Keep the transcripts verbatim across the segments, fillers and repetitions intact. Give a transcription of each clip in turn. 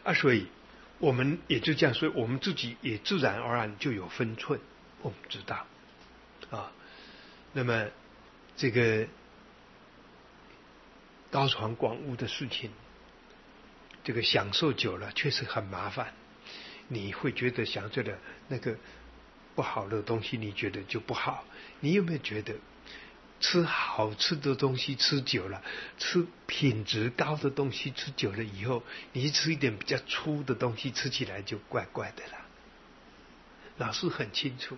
啊，所以我们也就这样，所以我们自己也自然而然就有分寸，我们知道啊。那么这个高床广屋的事情，这个享受久了确实很麻烦，你会觉得享受的那个不好的东西，你觉得就不好。你有没有觉得吃好吃的东西吃久了，吃品质高的东西吃久了以后，你吃一点比较粗的东西，吃起来就怪怪的了。老师很清楚，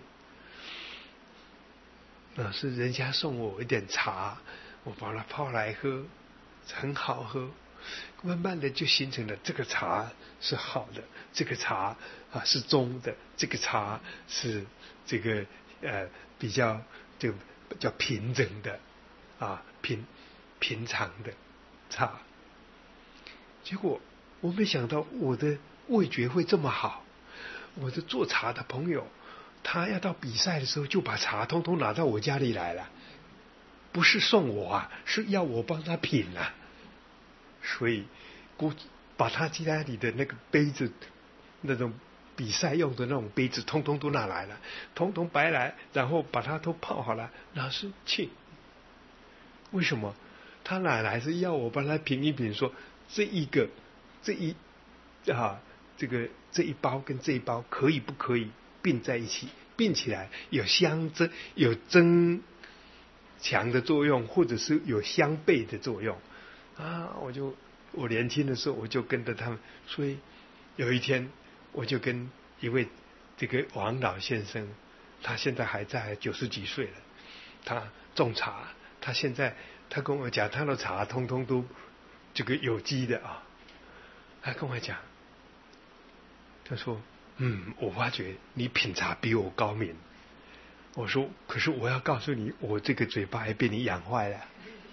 老师人家送我一点茶，我把它泡来喝，很好喝，慢慢的就形成了这个茶是好的，这个茶啊是中的，这个茶是这个呃比较这个叫平整的啊平平常的茶。结果我没想到我的味觉会这么好，我的做茶的朋友，他要到比赛的时候就把茶通通拿到我家里来了，不是送我啊，是要我帮他品啊。所以估把他家里的那个杯子，那种比赛用的那种杯子通通都拿来了，通通白来，然后把它都泡好了。老师请，为什么他哪来是要我帮他品一品，说这一个这一啊这个这一包跟这一包可以不可以并在一起，并起来有相增有增强的作用，或者是有相悖的作用啊。我就我年轻的时候我就跟着他们，所以有一天我就跟一位这个王老先生，他现在还在九十几岁了，他种茶，他现在他跟我讲他的茶通通都这个有机的啊。他跟我讲，他说嗯我发觉你品茶比我高明。我说可是我要告诉你，我这个嘴巴还被你养坏了。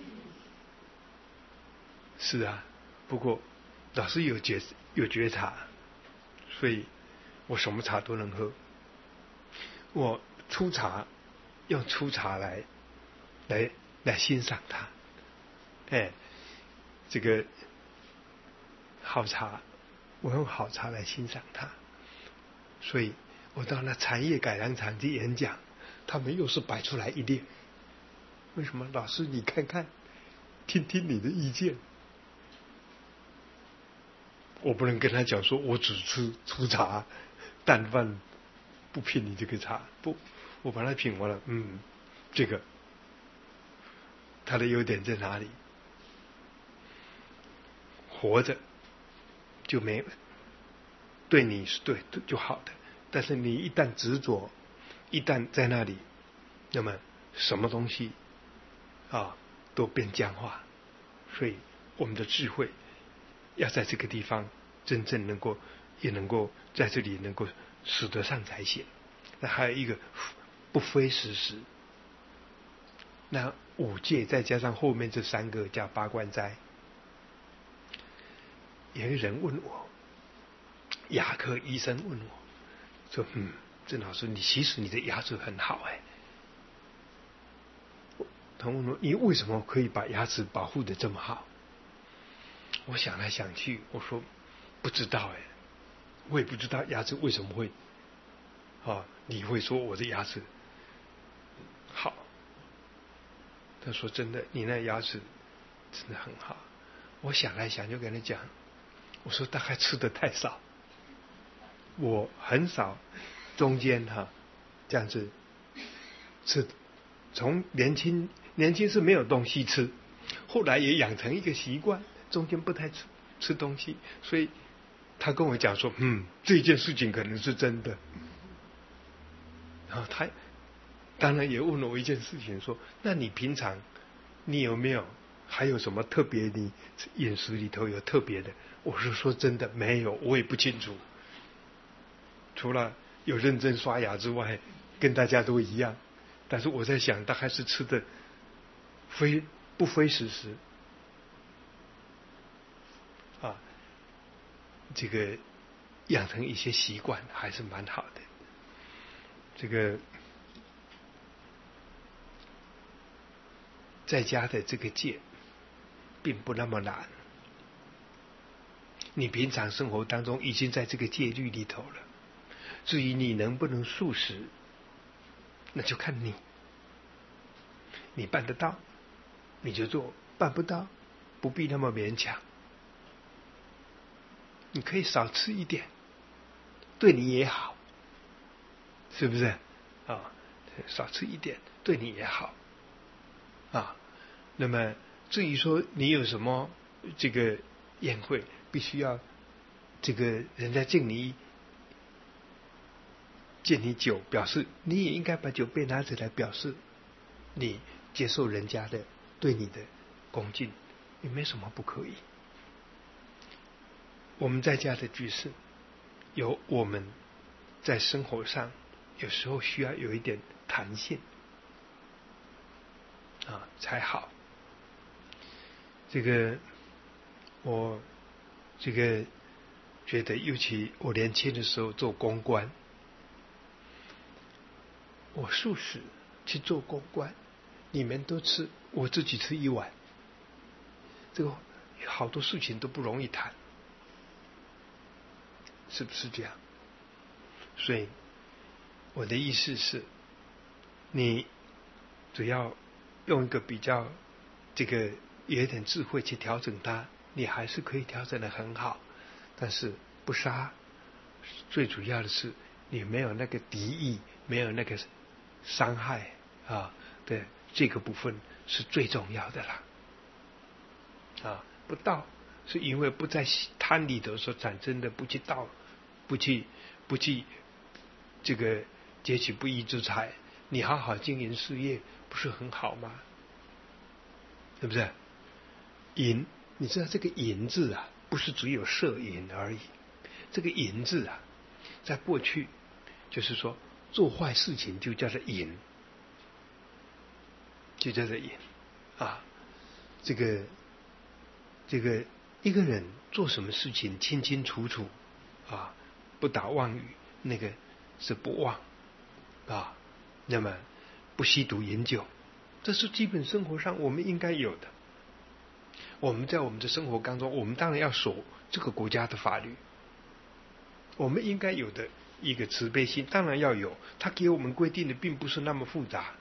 是啊，不过老师有觉有觉察，所以我什么茶都能喝。我粗茶用粗茶来来来欣赏它，哎，这个好茶我用好茶来欣赏它。所以我到那产业改良场去演讲，他们又是摆出来一列。为什么？老师你看看，听听你的意见。我不能跟他讲说我只吃粗茶淡饭，不品你这个茶，不，我把它品完了，嗯，这个它的优点在哪里？活着就没对你是对就好的，但是你一旦执着，一旦在那里，那么什么东西啊都变僵化。所以我们的智慧要在这个地方真正能够也能够在这里能够使得上才行。那还有一个不非时时，那五戒再加上后面这三个叫八关斋。有一个人问我，牙科医生问我说，嗯郑老师，你其实你的牙齿很好哎。他问我你为什么可以把牙齿保护得这么好？我想来想去，我说不知道哎，我也不知道牙齿为什么会啊，你会说我的牙齿好。他说真的，你那牙齿真的很好。我想来想就跟他讲，我说大概吃的太少，我很少中间哈、啊、这样子吃，从年轻年轻是没有东西吃，后来也养成一个习惯，中间不太吃吃东西，所以他跟我讲说，嗯，这件事情可能是真的。然后他当然也问了我一件事情，说那你平常你有没有还有什么特别，你饮食里头有特别的？我是说真的没有，我也不清楚，除了有认真刷牙之外，跟大家都一样。但是我在想，大概是吃的非不非时时啊，这个养成一些习惯还是蛮好的。这个在家的这个戒并不那么难， 你平常生活当中已经在这个戒律里头了。至于你能不能素食，那就看你。你办得到，你就做；办不到，不必那么勉强。你可以少吃一点，对你也好，是不是啊？少吃一点，对你也好啊。那么至于说你有什么这个宴会，必须要这个人家敬你敬你酒，表示你也应该把酒杯拿起来，表示你接受人家的对你的恭敬，也没什么不可以。我们在家的居士，有我们在生活上有时候需要有一点弹性啊才好。这个我这个觉得，尤其我年轻的时候做公关，我素食去做公关，你们都吃，我自己吃一碗，这个好多事情都不容易谈，是不是这样？所以我的意思是，你只要用一个比较这个有一点智慧去调整它，你还是可以调整得很好。但是不杀，最主要的是你没有那个敌意，没有那个伤害啊的这个部分是最重要的啦。啊，不盗是因为不在贪里头所产生的，不去盗，不去不去这个劫取不义之财，你好好经营事业，不是很好吗？是不是？淫，你知道这个淫字啊，不是只有色淫而已。这个淫字啊，在过去就是说做坏事情就叫做淫，就叫做淫啊。这个这个一个人做什么事情清清楚楚啊，不打妄语，那个是不妄啊。那么不吸毒饮酒，这是基本生活上我们应该有的。我们在我们的生活当中，我们当然要守这个国家的法律，我们应该有的一个慈悲心当然要有，他给我们规定的并不是那么复杂。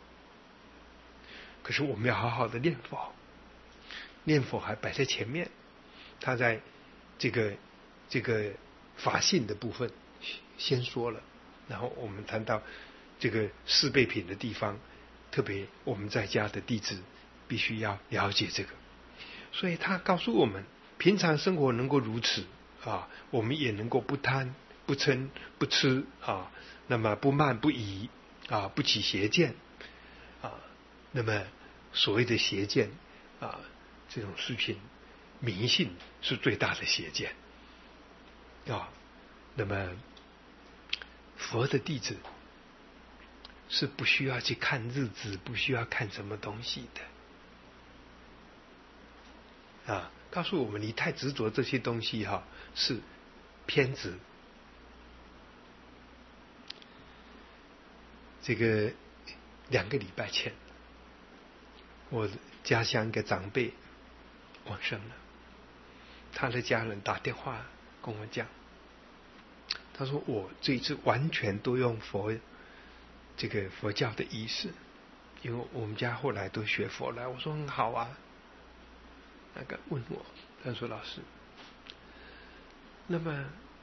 可是我们要好好的念佛，念佛还摆在前面。他在这个这个法性的部分先说了，然后我们谈到这个四备品的地方，特别我们在家的弟子必须要了解这个。所以他告诉我们，平常生活能够如此啊，我们也能够不贪不嗔不痴啊，那么不慢不疑啊，不起邪见啊。那么所谓的邪见啊，这种事情，迷信是最大的邪见啊。那么佛的弟子是不需要去看日子，不需要看什么东西的。啊，告诉我们，你太执着这些东西哈、啊，是偏执。这个两个礼拜前，我家乡一个长辈往生了，他的家人打电话跟我讲，他说我这一次完全都用佛这个佛教的仪式，因为我们家后来都学佛了。我说很好啊。那个问我，他说老师，那么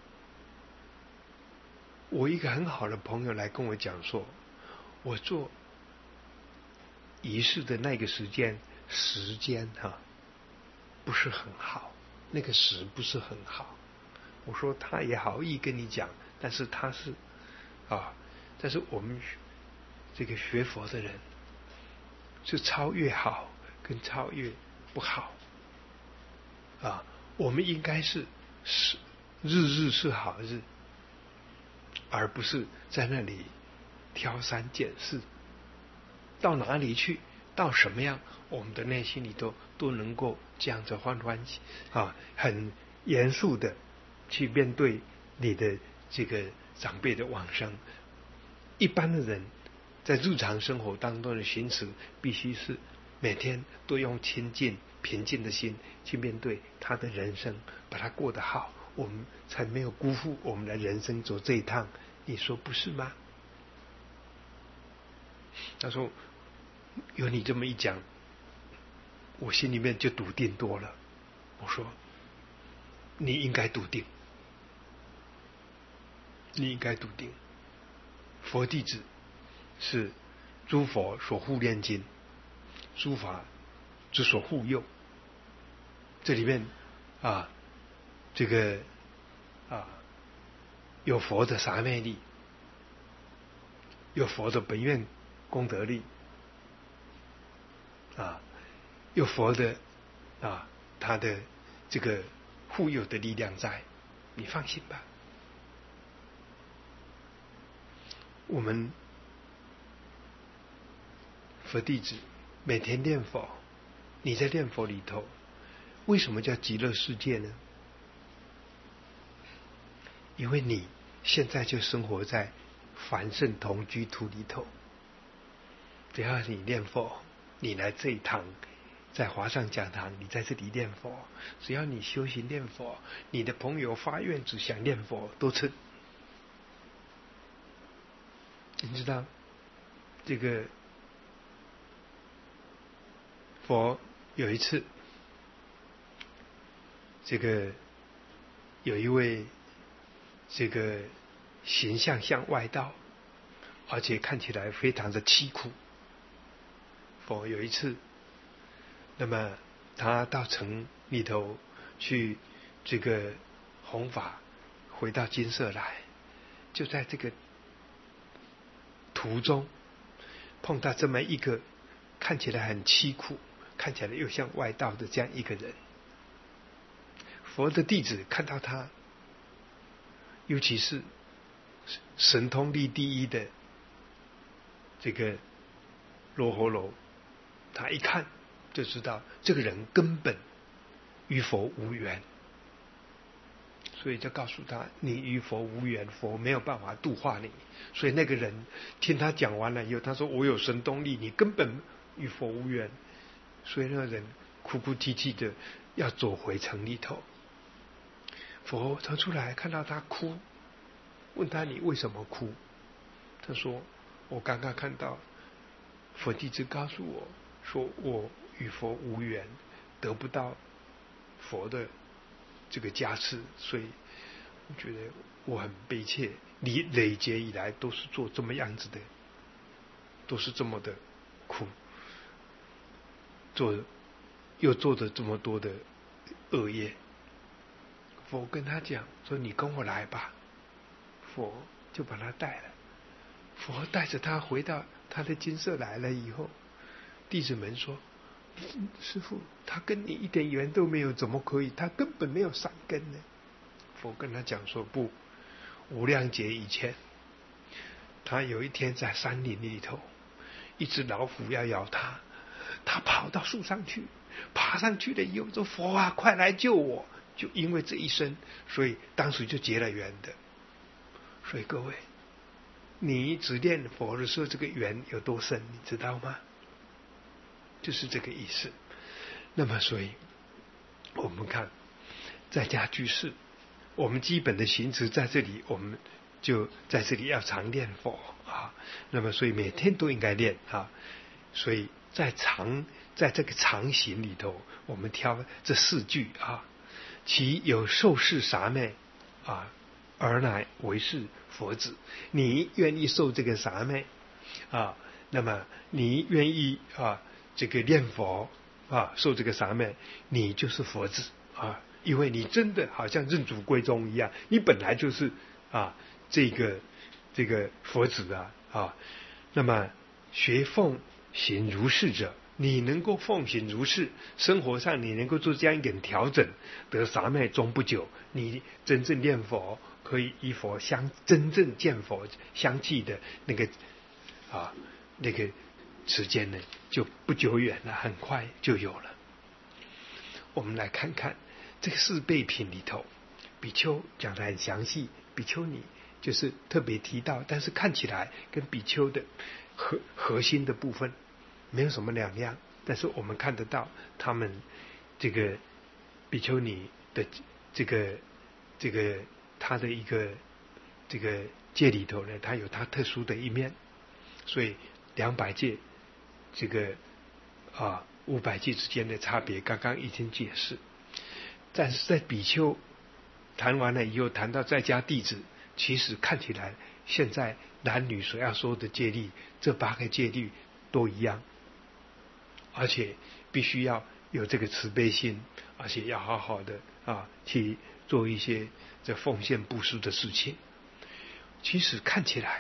我一个很好的朋友来跟我讲说，我做仪式的那个时间时间哈、啊、不是很好，那个时不是很好。我说他也好意跟你讲，但是他是啊，但是我们这个学佛的人是超越好跟超越不好啊，我们应该是是日日是好日，而不是在那里挑三拣四。到哪里去，到什么样，我们的内心里头都能够这样子欢欢喜啊，很严肃的去面对你的这个长辈的往生。一般的人在日常生活当中的行持，必须是每天都用清净平静的心去面对他的人生，把他过得好，我们才没有辜负我们的人生走这一趟，你说不是吗？他说有你这么一讲，我心里面就笃定多了。我说你应该笃定，你应该笃定，佛弟子是诸佛所护念经，诸法之所护佑。这里面啊，这个啊，有佛的三昧力，有佛的本愿功德力，啊，有佛的啊，他的这个护佑的力量在，你放心吧。我们佛弟子每天念佛，你在念佛里头，为什么叫极乐世界呢？因为你现在就生活在凡圣同居土里头。只要你念佛，你来这一堂在华上讲堂，你在这里念佛，只要你修行念佛，你的朋友发愿只想念佛都成。你知道这个佛有一次，这个有一位这个形象像外道，而且看起来非常的凄苦。佛有一次，那么他到城里头去这个弘法，回到金舍来，就在这个途中碰到这么一个看起来很凄苦，看起来又像外道的这样一个人。佛的弟子看到他，尤其是神通力第一的这个罗睺罗，他一看就知道这个人根本与佛无缘，所以就告诉他，你与佛无缘，佛没有办法度化你。所以那个人听他讲完了以后，他说我有神通力，你根本与佛无缘。所以那个人哭哭啼啼的要走回城里头。佛他出来看到他哭，问他你为什么哭？他说我刚刚看到佛弟子告诉我说我与佛无缘，得不到佛的这个加持，所以我觉得我很悲切。你累劫以来都是做这么样子的，都是这么的苦，做又做着这么多的恶业。佛跟他讲说你跟我来吧，佛就把他带了。佛带着他回到他的金舍来了以后，弟子们说师父他跟你一点缘都没有，怎么可以？他根本没有善根呢。佛跟他讲说不，无量劫以前，他有一天在山林里头，一只老虎要咬他，他跑到树上去，爬上去了以后说佛啊快来救我，就因为这一生，所以当时就结了缘的。所以各位，你只念佛的时候，这个缘有多深你知道吗？就是这个意思。那么所以我们看在家居士，我们基本的行持在这里，我们就在这里要常念佛啊。那么所以每天都应该念啊。所以在常在这个常行里头，我们挑这四句啊，其有受是傻昧啊，而乃为是佛子。你愿意受这个傻昧啊，那么你愿意啊这个念佛啊，受这个傻昧，你就是佛子啊。因为你真的好像认祖归宗一样，你本来就是啊这个这个佛子啊啊。那么学奉行如是者，你能够奉行如是，生活上你能够做这样一点调整，得傻昧终不久，你真正念佛，可以与佛相真正见佛相继的那个啊那个时间呢，就不久远了，很快就有了。我们来看看这个四备品里头，比丘讲得很详细，比丘尼就是特别提到，但是看起来跟比丘的核核心的部分没有什么两样，但是我们看得到他们这个比丘尼的这个这个他的一个这个戒里头呢，它有它特殊的一面，所以两百戒这个啊五百戒之间的差别，刚刚已经解释。但是在比丘谈完了以后，谈到在家弟子，其实看起来现在男女所要说的戒律，这八个戒律都一样，而且必须要有这个慈悲心，而且要好好的啊去做一些这奉献布施的事情。其实看起来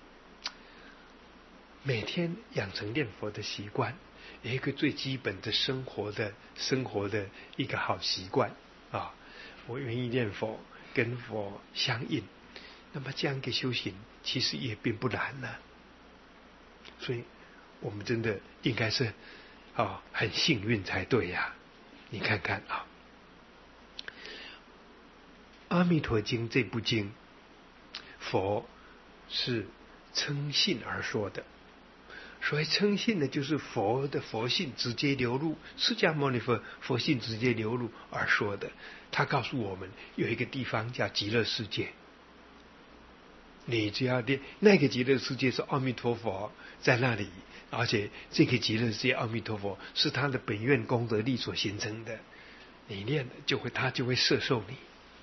每天养成念佛的习惯，有一个最基本的生活的生活的一个好习惯啊，我愿意念佛，跟佛相应，那么这样一个修行其实也并不难呢、啊。所以我们真的应该是啊很幸运才对呀、啊。你看看啊，《阿弥陀经》这部经，佛是称信而说的。所谓称信呢，就是佛的佛性直接流露，释迦牟尼佛佛性直接流露而说的。他告诉我们有一个地方叫极乐世界，你只要念那个极乐世界是阿弥陀佛在那里，而且这个极乐世界阿弥陀佛是他的本愿功德力所形成的，你念就会他就会摄受你。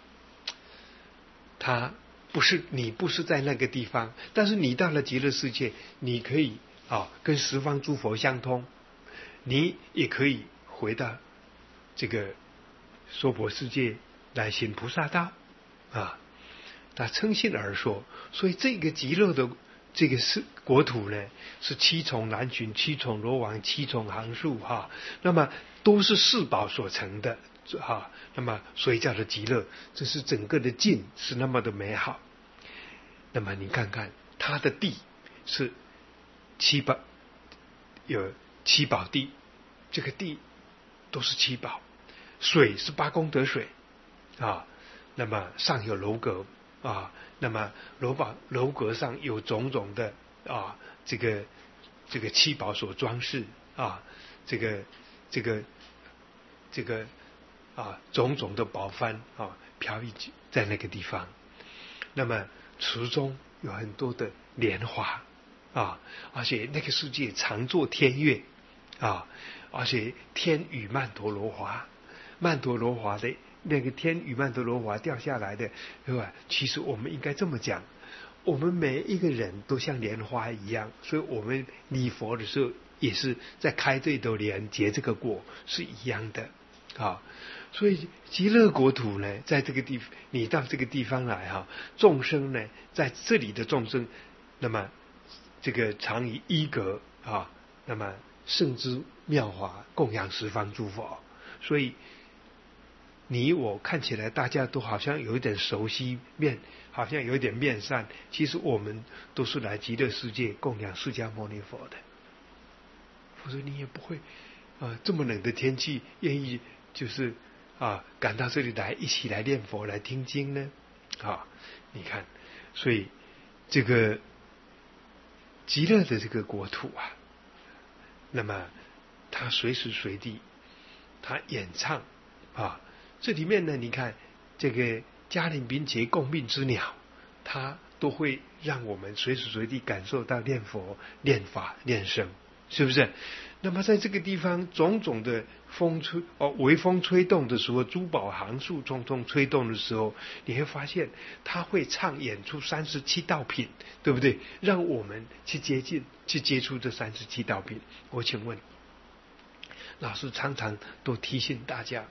他不是你不是在那个地方，但是你到了极乐世界，你可以啊，跟十方诸佛相通，你也可以回到这个娑婆世界来行菩萨道啊。他称信而说，所以这个极乐的这个是国土呢，是七重南巡、七重罗网、七重行树哈、啊，那么都是四宝所成的哈、啊，那么所以叫做极乐，这是整个的境是那么的美好。那么你看看它的地是七宝，有七宝地，这个地都是七宝，水是八功德水啊，那么上有楼阁啊，那么楼宝楼阁上有种种的啊，这个这个七宝所装饰啊，这个这个这个啊种种的宝幡啊飘逸在那个地方，那么池中有很多的莲花啊，而且那个世界常作天乐啊，而且天雨曼陀罗华，曼陀罗华的那个天雨曼陀罗华掉下来的，对吧？其实我们应该这么讲，我们每一个人都像莲花一样，所以我们礼佛的时候也是在开这朵莲结这个果是一样的啊。所以极乐国土呢，在这个地方，你到这个地方来哈、啊，众生呢在这里的众生，那么这个常以一格啊，那么圣之妙华供养十方诸佛，所以你我看起来大家都好像有一点熟悉面，好像有一点面善，其实我们都是来极乐世界供养释迦牟尼佛的，否则你也不会啊这么冷的天气愿意就是啊赶到这里来一起来念佛来听经呢啊。你看，所以这个极乐的这个国土啊，那么他随时随地他演唱啊，这里面呢你看这个嘉陵宾伽共命之鸟，它都会让我们随时随地感受到念佛念法念僧，是不是？那么在这个地方种种的风吹哦，微风吹动的时候，珠宝行树匆匆吹动的时候，你会发现它会唱演出三十七道品，对不对？让我们去接近去接触这三十七道品。我请问老师常常都提醒大家，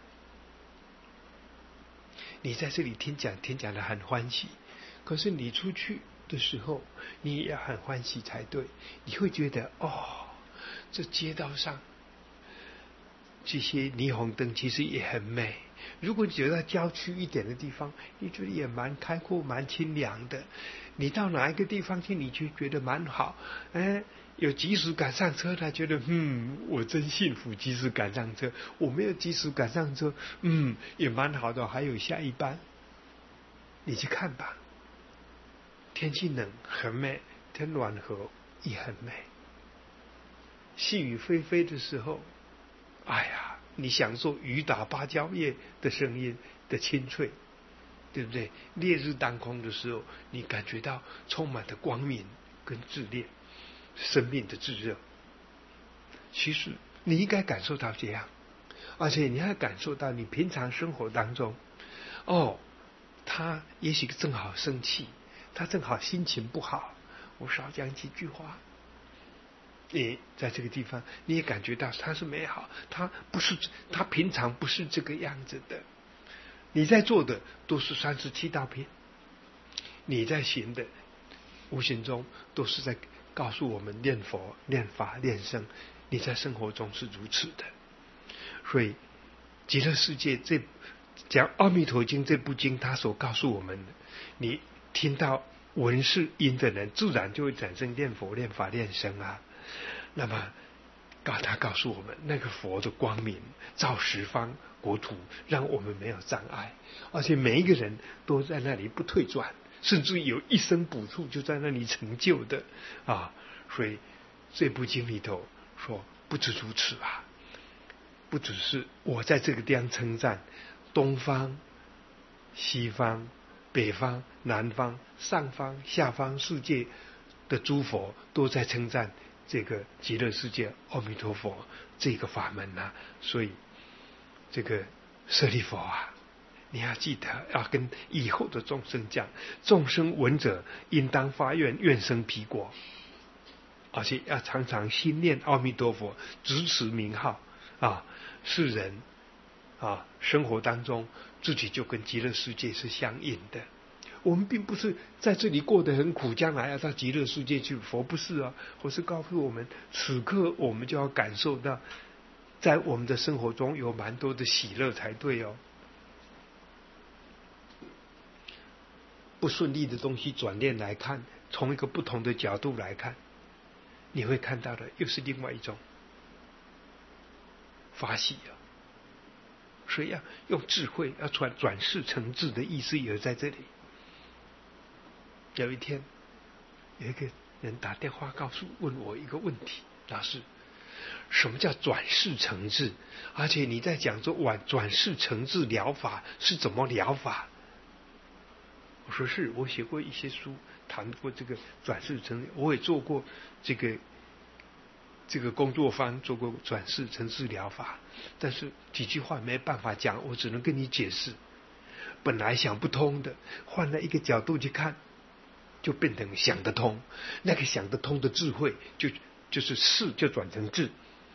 你在这里听讲听讲的很欢喜，可是你出去的时候你也很欢喜才对。你会觉得哦，这街道上这些霓虹灯其实也很美，如果你觉得郊区一点的地方，你觉得也蛮开阔蛮清凉的，你到哪一个地方去你就觉得蛮好，哎，有及时赶上车他觉得嗯我真幸福，及时赶上车。我没有及时赶上车，嗯也蛮好的，还有下一班。你去看吧，天气冷很美，天暖和也很美，细雨霏霏的时候，哎呀你享受雨打芭蕉叶的声音的清脆，对不对？烈日当空的时候，你感觉到充满的光明跟炽烈，生命的炙热。其实你应该感受到这样，而且你还感受到你平常生活当中，哦，他也许正好生气，他正好心情不好，我少讲几句话。你在这个地方，你也感觉到他是美好，他不是，他平常不是这个样子的。你在做的都是三十七道品，你在行的，无形中都是在告诉我们念佛、念法、念僧。你在生活中是如此的，所以极乐世界这讲《阿弥陀经》这部经，它所告诉我们的，你听到闻是因的人，自然就会产生念佛、念法、念僧啊。那么，他告诉我们，那个佛的光明照十方国土，让我们没有障碍，而且每一个人都在那里不退转，甚至有一生补处就在那里成就的啊。所以这部经里头说，不止如此啊，不只是我在这个地方称赞，东方、西方、北方、南方、上方、下方世界的诸佛都在称赞这个极乐世界阿弥陀佛这个法门啊。所以这个舍利弗啊，你要记得要跟以后的众生讲，众生闻者应当发愿，愿生彼国，而且要常常心念阿弥陀佛，直持名号啊，世人啊生活当中自己就跟极乐世界是相应的。我们并不是在这里过得很苦，将来要到极乐世界去，佛不是啊，佛是告诉我们，此刻我们就要感受到，在我们的生活中有蛮多的喜乐才对哦。不顺利的东西转念来看，从一个不同的角度来看，你会看到的又是另外一种发喜啊。所以要用智慧，要转转世成智的意思也在这里。有一天，有一个人打电话告诉问我一个问题，老师，什么叫转世成智？而且你在讲说转转世成智疗法是怎么疗法？我说是，我写过一些书，谈过这个转世成，我也做过这个这个工作坊，做过转世成智疗法，但是几句话没办法讲，我只能跟你解释。本来想不通的，换了一个角度去看，就变成想得通。那个想得通的智慧，就就是事就转成智。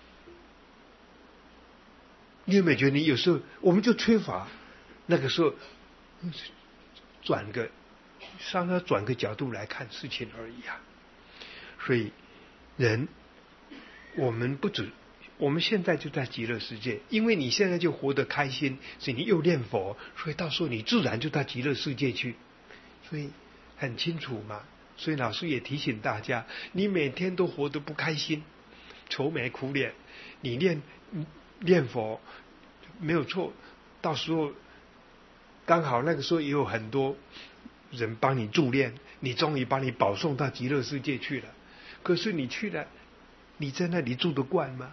你有没有觉得，你有时候我们就缺乏那个时候转个稍稍转个角度来看事情而已啊。所以人，我们不止，我们现在就在极乐世界，因为你现在就活得开心，所以你又念佛，所以到时候你自然就到极乐世界去，所以很清楚嘛。所以老师也提醒大家，你每天都活得不开心，愁眉苦脸，你念念佛没有错，到时候刚好那个时候也有很多人帮你助念，你终于把你保送到极乐世界去了。可是你去了，你在那里住得惯吗？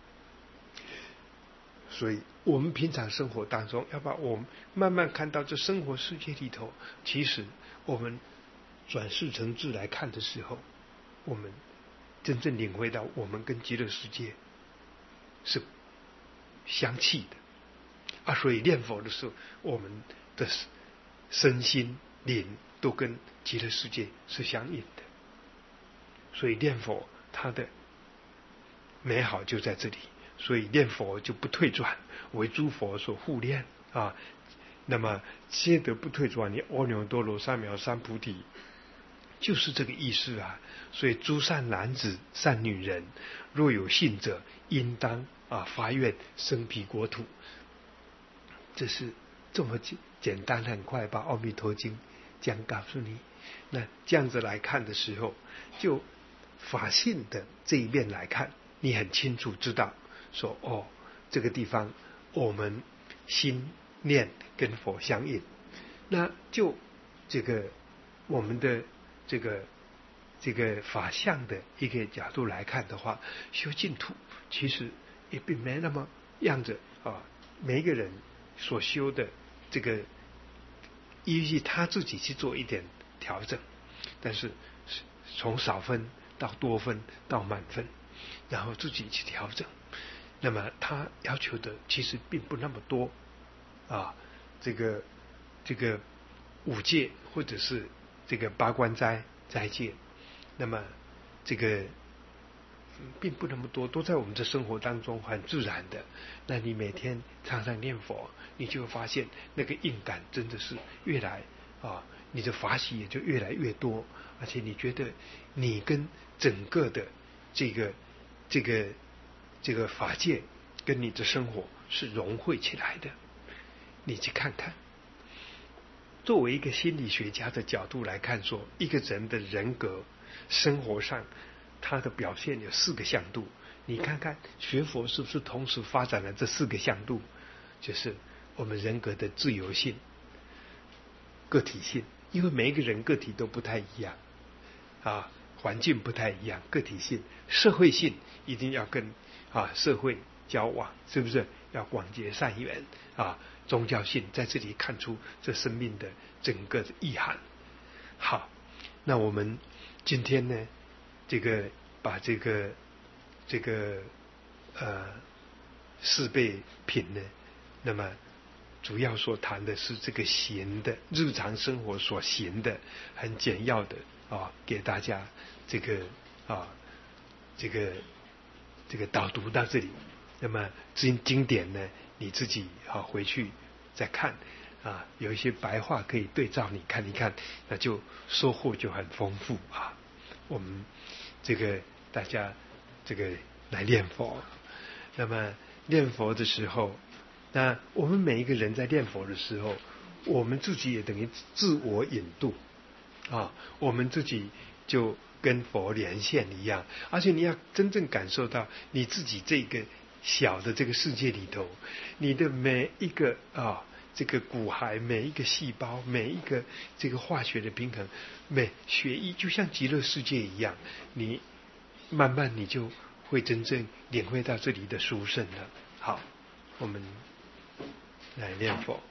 所以我们平常生活当中，要把我们慢慢看到这生活世界里头，其实我们转世成智来看的时候，我们真正领会到我们跟极乐世界是相契的啊。所以念佛的时候，我们的身心灵都跟极乐世界是相应的。所以念佛它的美好就在这里，所以念佛就不退转，为诸佛所护念啊。那么皆得不退转，你阿耨多罗三藐三菩提，就是这个意思啊。所以诸善男子、善女人，若有信者，应当啊发愿生彼国土。这是这么简简单很快把《阿弥陀经》这样告诉你。那这样子来看的时候，就法性的这一面来看，你很清楚知道说，哦，这个地方我们心念跟佛相应。那就这个我们的这个这个法相的一个角度来看的话，修净土其实也并没那么样子啊，每一个人所修的这个，依据他自己去做一点调整，但是从少分到多分到满分，然后自己去调整。那么他要求的其实并不那么多啊，这个这个五戒或者是这个八关斋斋戒，那么这个并不那么多，都在我们的生活当中很自然的。那你每天常常念佛，你就会发现那个应感真的是越来啊，你的法喜也就越来越多，而且你觉得你跟整个的这个这个这个法界跟你的生活是融汇起来的。你去看看，作为一个心理学家的角度来看说，一个人的人格生活上他的表现有四个向度，你看看学佛是不是同时发展了这四个向度？就是我们人格的自由性、个体性，因为每一个人个体都不太一样啊，环境不太一样，个体性；社会性一定要跟啊社会交往，是不是要广结善缘啊？宗教性在这里看出这生命的整个的意涵。好，那我们今天呢，这个把这个这个呃四倍品呢，那么主要所谈的是这个行的日常生活所行的很简要的啊，给大家这个啊这个这个导读到这里。那么经经典呢，你自己啊回去再看啊，有一些白话可以对照你看一看，那就收获就很丰富啊。我们这个大家这个来念佛，那么念佛的时候，那我们每一个人在念佛的时候，我们自己也等于自我引渡啊，我们自己就跟佛连线一样，而且你要真正感受到你自己这个小的这个世界里头，你的每一个啊这个骨骸，每一个细胞，每一个这个化学的平衡，每血液就像极乐世界一样，你慢慢你就会真正领会到这里的殊胜了。好，我们来念佛。